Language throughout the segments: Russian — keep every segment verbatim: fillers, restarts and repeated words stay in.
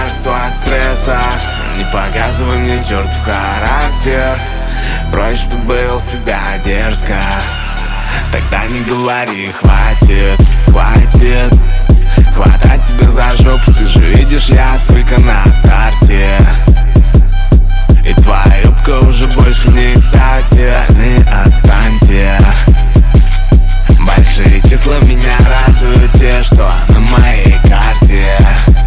лекарство от стресса. Не показывай мне чертов характер, проще, чтобы вел себя дерзко. Тогда не говори, хватит, хватит хватать тебя за жопу, ты же видишь, я только на старте. И твоя юбка уже больше не кстати. Остальные отстаньте. Большие числа меня радуют, те, что на моей карте.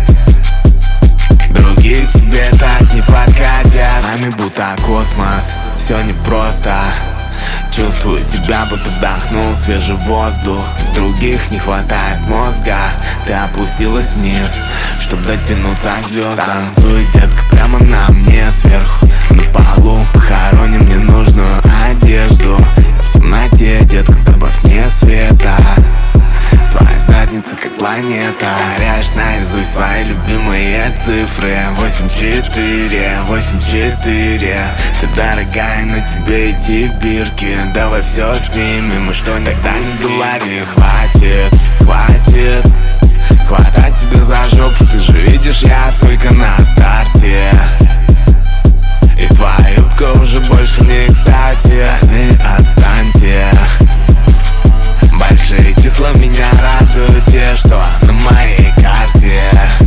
Другие к тебе так не подкатят. Нами будто космос, все непросто. Чувствую тебя, будто вдохнул свежий воздух. Других не хватает мозга. Ты опустилась вниз, чтоб дотянуться к звездам. Танцуй, детка, прямо на мне сверху. На полу похороним ненужную одежду. Я в темноте, детка, добавь мне света. Твоя задница как планета. Горяешь наизусть свои любимые цифры. Восемь четыре, восемь четыре. Ты дорогая, на тебе эти бирки. Давай все снимем, и что никогда не говори. Хватит, хватит хватать тебя за жопу, ты же видишь, я только на старте. И твоя юбка уже больше не кстати. Остальные отстаньте. Большие числа меня радуют, те, что на моей карте.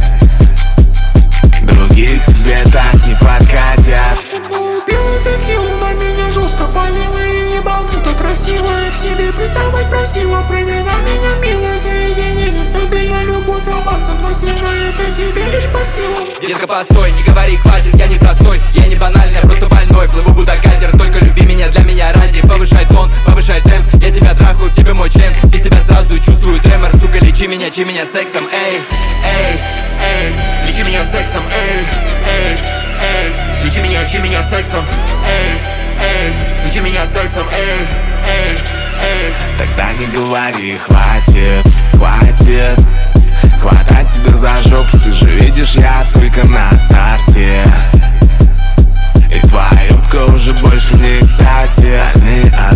Другие к тебе так не подкатят. Белый текилу на меня жестко полила и ебануто красивая к себе приставать просила. Прыгай на меня, милое заведение, нестабильная любовь, романсом насильно, это тебе лишь по силам. Детка, постой, не говори, хватит, я не простой, я не банальный, я просто больной. Плыву будто катер, только люби меня для меня ради. Повышай тон, повышай темп, я тебя трахаю, в тебе мой член. Без тебя сразу чувствую тремор, сука, лечи меня, лечи меня сексом, эй, эй, эй. Лечи меня сексом, эй, эй, эй. Лечи меня, лечи меня сексом, эй, эй. Лечи меня сексом, эй, эй, эй. Тогда не говори, хватит, хватит хватать тебя за жопу, ты же видишь, я только на старте. И твоя юбка уже больше не кстати. Остальные